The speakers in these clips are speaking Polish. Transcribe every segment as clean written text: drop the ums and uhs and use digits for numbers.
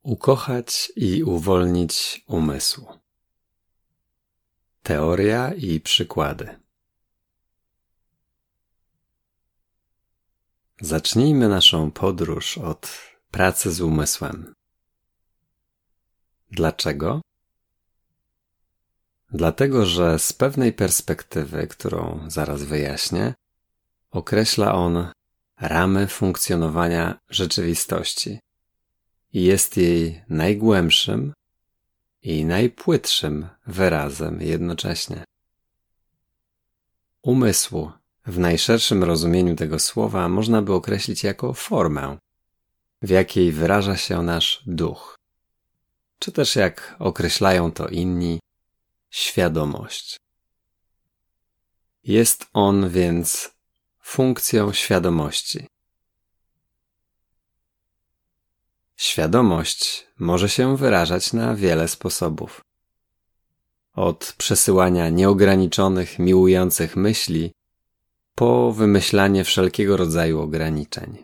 Ukochać i uwolnić umysł. Teoria i przykłady. Zacznijmy naszą podróż od pracy z umysłem. Dlaczego? Dlatego, że z pewnej perspektywy, którą zaraz wyjaśnię, określa on ramy funkcjonowania rzeczywistości i jest jej najgłębszym i najpłytszym wyrazem jednocześnie. Umysł w najszerszym rozumieniu tego słowa można by określić jako formę, w jakiej wyraża się nasz duch, czy też jak określają to inni, świadomość. Jest on więc funkcją świadomości. Świadomość może się wyrażać na wiele sposobów. Od przesyłania nieograniczonych, miłujących myśli, po wymyślanie wszelkiego rodzaju ograniczeń.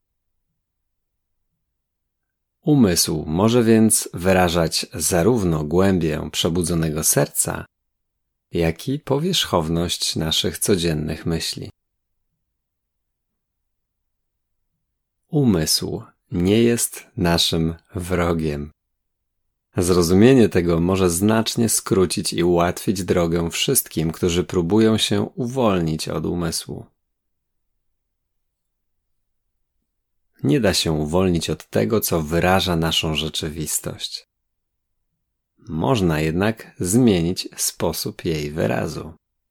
Umysł może więc wyrażać zarówno głębię przebudzonego serca, jak i powierzchowność naszych codziennych myśli. Umysł nie jest naszym wrogiem. Zrozumienie tego może znacznie skrócić i ułatwić drogę wszystkim, którzy próbują się uwolnić od umysłu. Nie da się uwolnić od tego, co wyraża naszą rzeczywistość. Można jednak zmienić sposób jej wyrazu.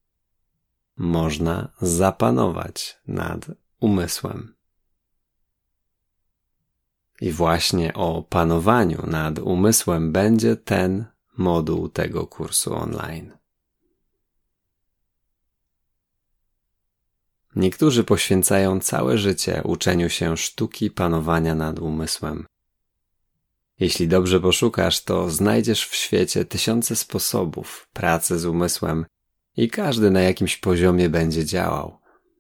Można zapanować nad umysłem. I właśnie o panowaniu nad umysłem będzie ten moduł tego kursu online. Niektórzy poświęcają całe życie uczeniu się sztuki panowania nad umysłem. Jeśli dobrze poszukasz, to znajdziesz w świecie tysiące sposobów pracy z umysłem i każdy na jakimś poziomie będzie działał.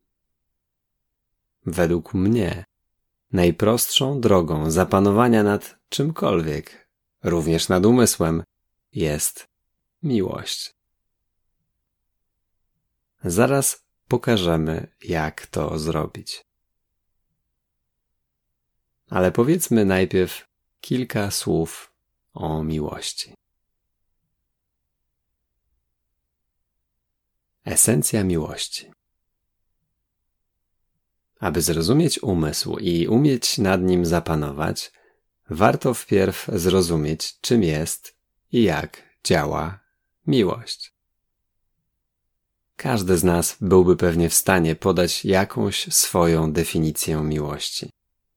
Według mnie najprostszą drogą zapanowania nad czymkolwiek, również nad umysłem, jest miłość. Zaraz pokażemy, jak to zrobić. Ale powiedzmy najpierw kilka słów o miłości. Esencja miłości. Aby zrozumieć umysł i umieć nad nim zapanować, warto wpierw zrozumieć, czym jest i jak działa miłość. Każdy z nas byłby pewnie w stanie podać jakąś swoją definicję miłości.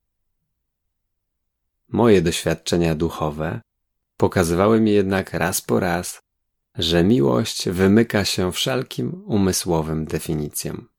Moje doświadczenia duchowe pokazywały mi jednak raz po raz, że miłość wymyka się wszelkim umysłowym definicjom.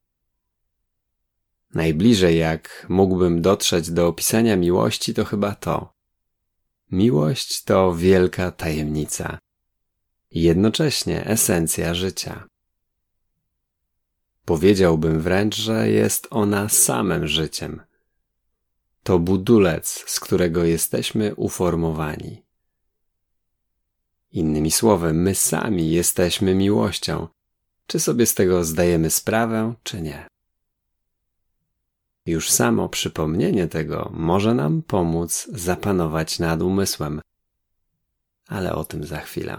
Najbliżej jak mógłbym dotrzeć do opisania miłości to chyba to. Miłość to wielka tajemnica i jednocześnie esencja życia. Powiedziałbym wręcz, że jest ona samym życiem. To budulec, z którego jesteśmy uformowani. Innymi słowy, my sami jesteśmy miłością, czy sobie z tego zdajemy sprawę, czy nie. Już samo przypomnienie tego może nam pomóc zapanować nad umysłem, ale o tym za chwilę.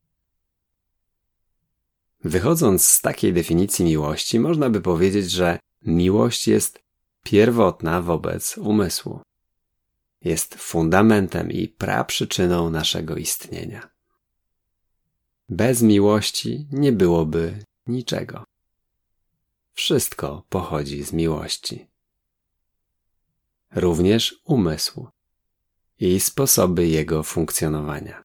Wychodząc z takiej definicji miłości, można by powiedzieć, że miłość jest pierwotna wobec umysłu. Jest fundamentem i praprzyczyną naszego istnienia. Bez miłości nie byłoby niczego. Wszystko pochodzi z miłości. Również umysł i sposoby jego funkcjonowania.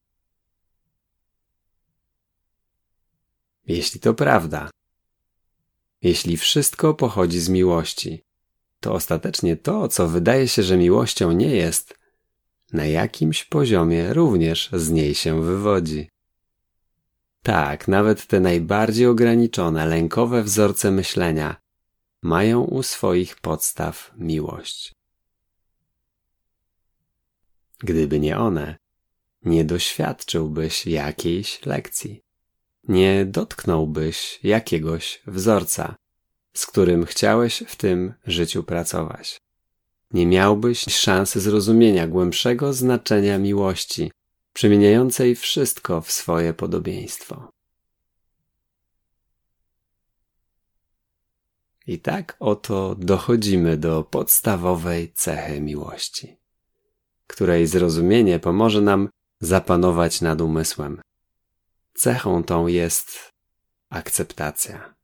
Jeśli to prawda, jeśli wszystko pochodzi z miłości, to ostatecznie to, co wydaje się, że miłością nie jest, na jakimś poziomie również z niej się wywodzi. Tak, nawet te najbardziej ograniczone, lękowe wzorce myślenia mają u swoich podstaw miłość. Gdyby nie one, nie doświadczyłbyś jakiejś lekcji. Nie dotknąłbyś jakiegoś wzorca, z którym chciałeś w tym życiu pracować. Nie miałbyś szansy zrozumienia głębszego znaczenia miłości, przemieniającej wszystko w swoje podobieństwo. I tak oto dochodzimy do podstawowej cechy miłości, której zrozumienie pomoże nam zapanować nad umysłem. Cechą tą jest akceptacja.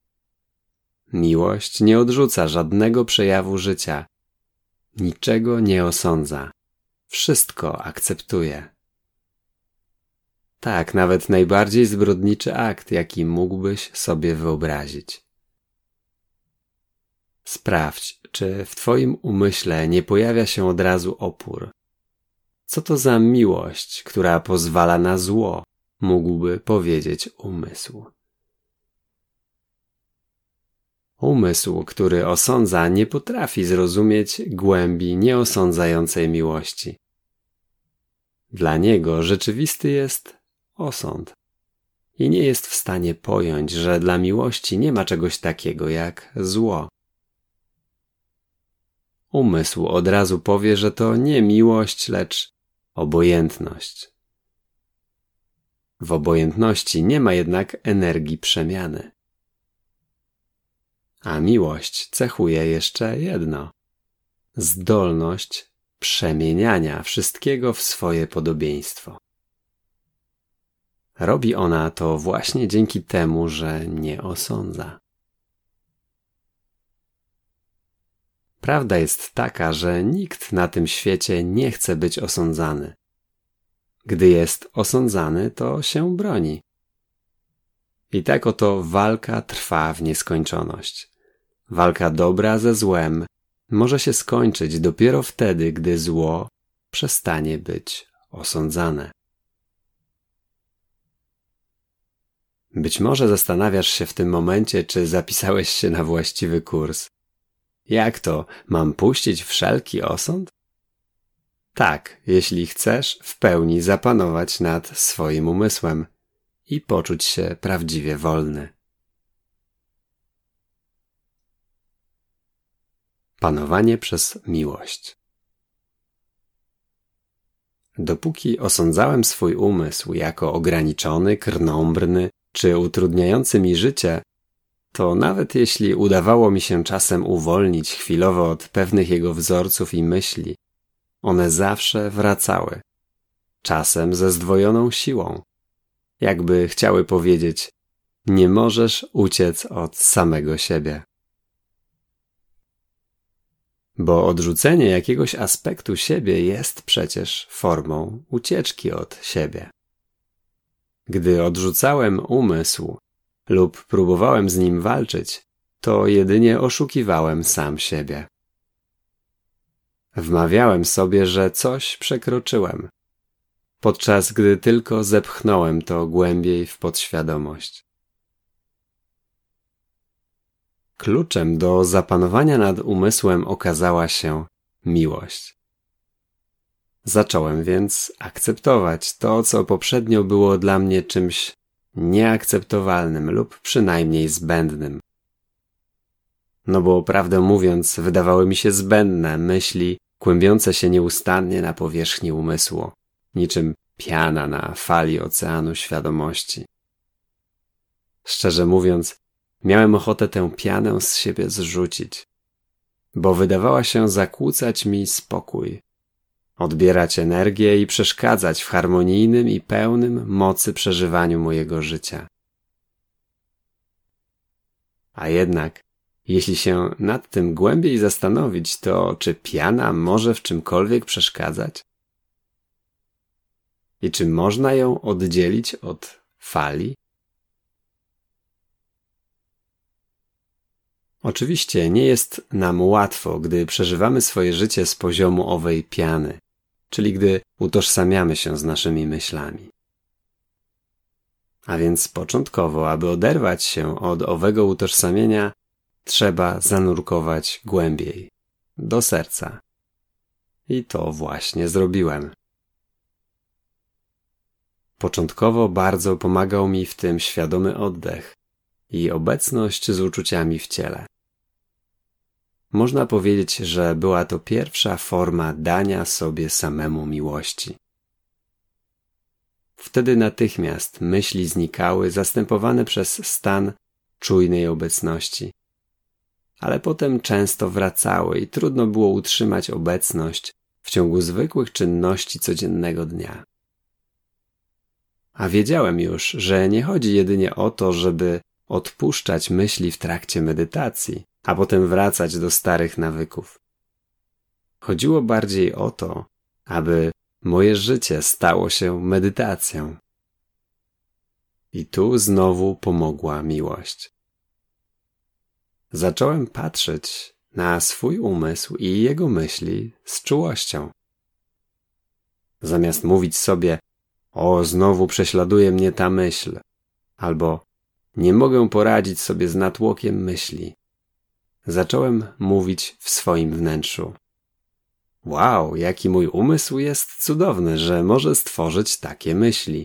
Miłość nie odrzuca żadnego przejawu życia, niczego nie osądza, wszystko akceptuje. Tak, nawet najbardziej zbrodniczy akt, jaki mógłbyś sobie wyobrazić. Sprawdź, czy w twoim umyśle nie pojawia się od razu opór. Co to za miłość, która pozwala na zło, mógłby powiedzieć umysł. Umysł, który osądza, nie potrafi zrozumieć głębi nieosądzającej miłości. Dla niego rzeczywisty jest osąd i nie jest w stanie pojąć, że dla miłości nie ma czegoś takiego jak zło. Umysł od razu powie, że to nie miłość, lecz obojętność. W obojętności nie ma jednak energii przemiany. A miłość cechuje jeszcze jedno – zdolność przemieniania wszystkiego w swoje podobieństwo. Robi ona to właśnie dzięki temu, że nie osądza. Prawda jest taka, że nikt na tym świecie nie chce być osądzany. Gdy jest osądzany, to się broni. I tak oto walka trwa w nieskończoność. Walka dobra ze złem może się skończyć dopiero wtedy, gdy zło przestanie być osądzane. Być może zastanawiasz się w tym momencie, czy zapisałeś się na właściwy kurs. Jak to? Mam puścić wszelki osąd? Tak, jeśli chcesz w pełni zapanować nad swoim umysłem i poczuć się prawdziwie wolny. Panowanie przez miłość. Dopóki osądzałem swój umysł jako ograniczony, krnąbrny czy utrudniający mi życie, to nawet jeśli udawało mi się czasem uwolnić chwilowo od pewnych jego wzorców i myśli, one zawsze wracały, czasem ze zdwojoną siłą, jakby chciały powiedzieć: nie możesz uciec od samego siebie. Bo odrzucenie jakiegoś aspektu siebie jest przecież formą ucieczki od siebie. Gdy odrzucałem umysł lub próbowałem z nim walczyć, to jedynie oszukiwałem sam siebie. Wmawiałem sobie, że coś przekroczyłem, podczas gdy tylko zepchnąłem to głębiej w podświadomość. Kluczem do zapanowania nad umysłem okazała się miłość. Zacząłem więc akceptować to, co poprzednio było dla mnie czymś nieakceptowalnym lub przynajmniej zbędnym. No bo prawdę mówiąc, wydawały mi się zbędne myśli kłębiące się nieustannie na powierzchni umysłu, niczym piana na fali oceanu świadomości. Szczerze mówiąc, miałem ochotę tę pianę z siebie zrzucić, bo wydawała się zakłócać mi spokój, odbierać energię i przeszkadzać w harmonijnym i pełnym mocy przeżywaniu mojego życia. A jednak, jeśli się nad tym głębiej zastanowić, to czy piana może w czymkolwiek przeszkadzać? I czy można ją oddzielić od fali? Oczywiście nie jest nam łatwo, gdy przeżywamy swoje życie z poziomu owej piany, czyli gdy utożsamiamy się z naszymi myślami. A więc początkowo, aby oderwać się od owego utożsamienia, trzeba zanurkować głębiej, do serca. I to właśnie zrobiłem. Początkowo bardzo pomagał mi w tym świadomy oddech i obecność z uczuciami w ciele. Można powiedzieć, że była to pierwsza forma dania sobie samemu miłości. Wtedy natychmiast myśli znikały, zastępowane przez stan czujnej obecności. Ale potem często wracały i trudno było utrzymać obecność w ciągu zwykłych czynności codziennego dnia. A wiedziałem już, że nie chodzi jedynie o to, żeby odpuszczać myśli w trakcie medytacji, a potem wracać do starych nawyków. Chodziło bardziej o to, aby moje życie stało się medytacją. I tu znowu pomogła miłość. Zacząłem patrzeć na swój umysł i jego myśli z czułością. Zamiast mówić sobie: o, znowu prześladuje mnie ta myśl, albo nie mogę poradzić sobie z natłokiem myśli, zacząłem mówić w swoim wnętrzu: wow, jaki mój umysł jest cudowny, że może stworzyć takie myśli.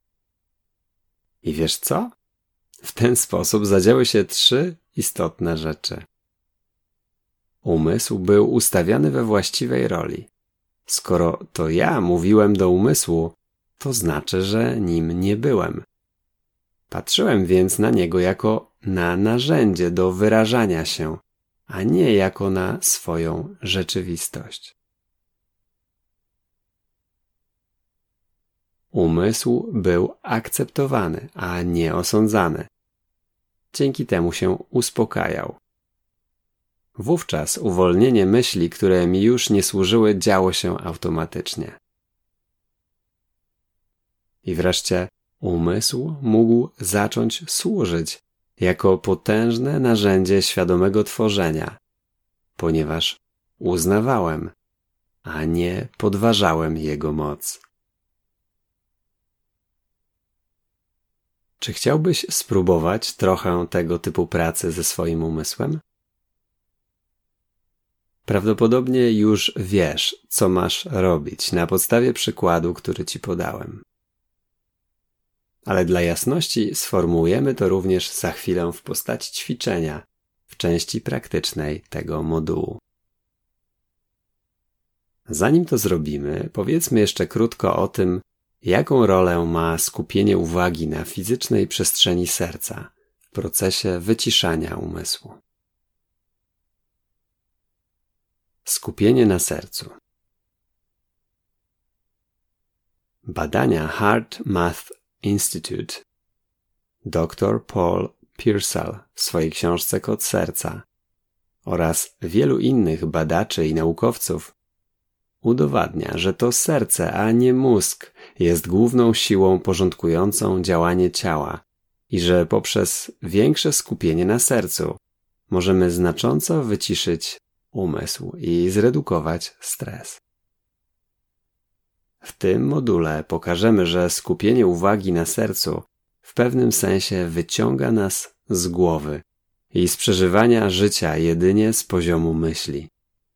I wiesz co? W ten sposób zadziały się 3 istotne rzeczy. Umysł był ustawiony we właściwej roli. Skoro to ja mówiłem do umysłu, to znaczy, że nim nie byłem. Patrzyłem więc na niego jako na narzędzie do wyrażania się, a nie jako na swoją rzeczywistość. Umysł był akceptowany, a nie osądzany. Dzięki temu się uspokajał. Wówczas uwolnienie myśli, które mi już nie służyły, działo się automatycznie. I wreszcie umysł mógł zacząć służyć jako potężne narzędzie świadomego tworzenia, ponieważ uznawałem, a nie podważałem jego moc. Czy chciałbyś spróbować trochę tego typu pracy ze swoim umysłem? Prawdopodobnie już wiesz, co masz robić na podstawie przykładu, który ci podałem. Ale dla jasności sformułujemy to również za chwilę w postaci ćwiczenia w części praktycznej tego modułu. Zanim to zrobimy, powiedzmy jeszcze krótko o tym, jaką rolę ma skupienie uwagi na fizycznej przestrzeni serca w procesie wyciszania umysłu. Skupienie na sercu. Badania HeartMath Institute dr Paul Pearsall w swojej książce Kod serca oraz wielu innych badaczy i naukowców udowadnia, że to serce, a nie mózg jest główną siłą porządkującą działanie ciała i że poprzez większe skupienie na sercu możemy znacząco wyciszyć umysł i zredukować stres. W tym module pokażemy, że skupienie uwagi na sercu w pewnym sensie wyciąga nas z głowy i z przeżywania życia jedynie z poziomu myśli.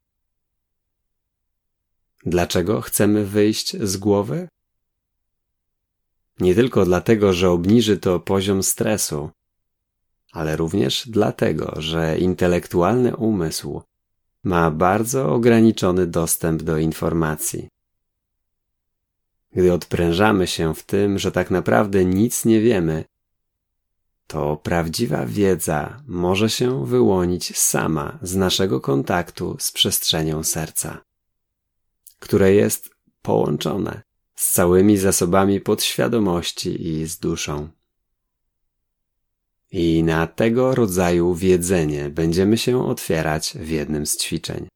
Dlaczego chcemy wyjść z głowy? Nie tylko dlatego, że obniży to poziom stresu, ale również dlatego, że intelektualny umysł ma bardzo ograniczony dostęp do informacji. Gdy odprężamy się w tym, że tak naprawdę nic nie wiemy, to prawdziwa wiedza może się wyłonić sama z naszego kontaktu z przestrzenią serca, które jest połączone z całymi zasobami podświadomości i z duszą. I na tego rodzaju wiedzenie będziemy się otwierać w jednym z ćwiczeń.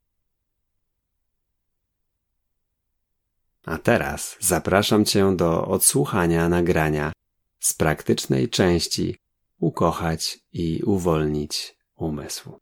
A teraz zapraszam Cię do odsłuchania nagrania z praktycznej części Ukochać i uwolnić umysł.